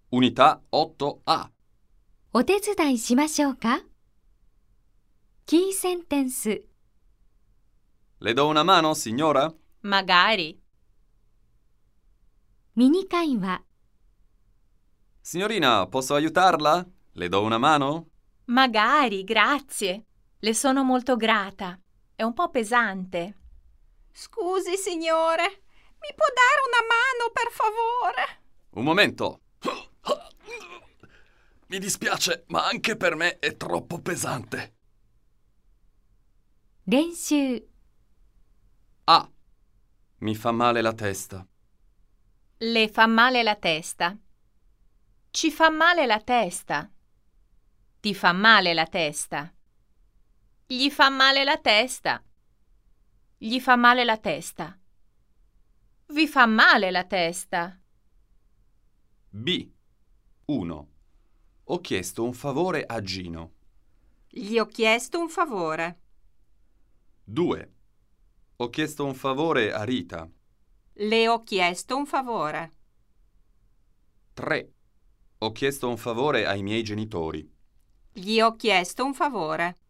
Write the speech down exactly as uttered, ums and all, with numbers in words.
Unità otto A. お手伝いしましょうか？キーセンテンス。 Le do una mano, signora? Magari. ミニ会話。 Signorina, posso aiutarla? Le do una mano? Magari, grazie. Le sono molto grata. È un po' pesante. Scusi, signore, mi può dare una mano, per favore? Un momento. Mi dispiace, ma anche per me è troppo pesante. 練習。 A. Mi fa male la testa. Le fa male la testa. Ci fa male la testa. Ti fa male la testa. Gli fa male la testa. Gli fa male la testa. Vi fa male la testa. B. uno. Ho chiesto un favore a Gino. Gli ho chiesto un favore. due. Ho chiesto un favore a Rita. Le ho chiesto un favore. tre. Ho chiesto un favore ai miei genitori. Gli ho chiesto un favore.